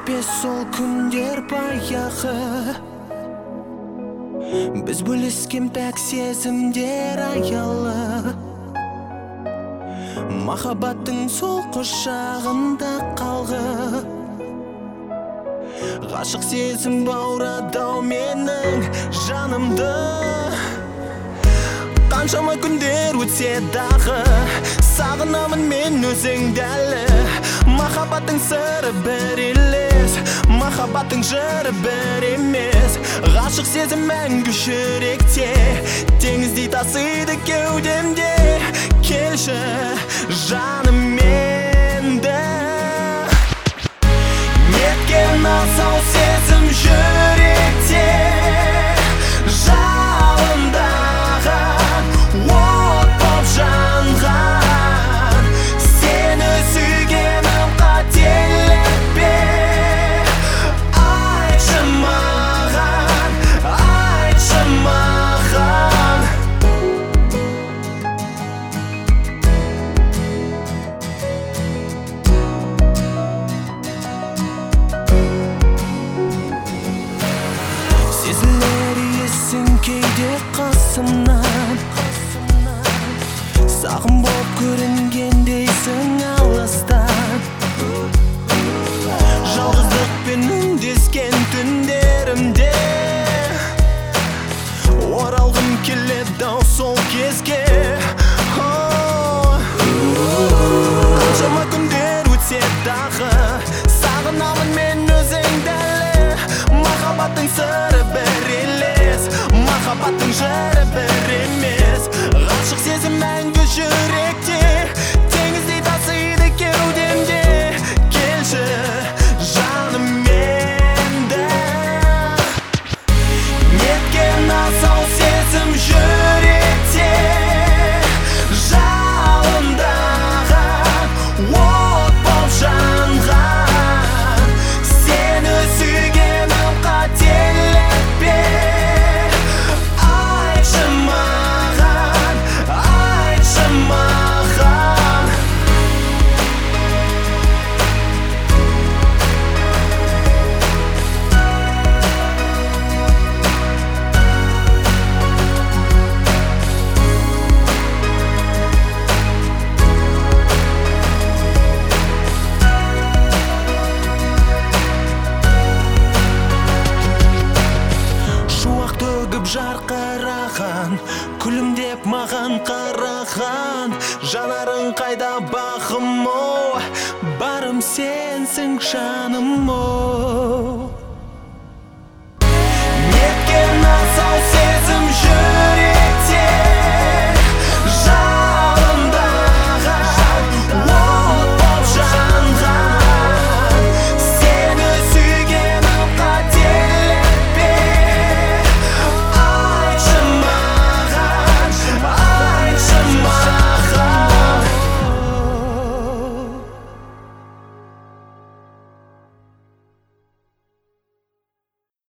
кетпес сол күндер баяғы. Біз бөліскен пәк сезімдер аялы. Махаббаттың сол құшағында қалғы. Ғашық сезім баурады-ау менің жанымды. Қаншама күндер өтсе дағы, сағынамын мен өзіңді әлі. Махаббаттың сыры бір елес, махаббаттың жыры бір емес. Ғашық сезім мәңгі жүректе, теңіздей тасиды кеудемде. Келші жаным менді, неткен асау сезім жүректе. Жалындаған от боп жанған, сені сүйгенім қателікпе. Айтшы маған, айтшы маған. Сезілер есің кейде қасымнан, сағым боп көрінгендейсің алыстан. Жалғыздықпен үндескен түндерімде оралғым келеді-ау сол кезге. Қаншама күндер өтсе дағы, сағынамын мен өзіңді әлі. Махаббаттың сыры бір елес, махаббаттың жыры бір емес. Ғашық сезім мәңгі жүректе, теңіздей тасиды кеудемде. Келші жаным менді, неткен асау сезім жүректе. Жалындаған от боп жанған, сені сүйгенім қателікпе. Айтшы маған, айтшы маған. Шуақ төгіп жарқыраған, күлімдеп маған қараған. Жанарың қайда бағым-о, барым сенсің жаным-о.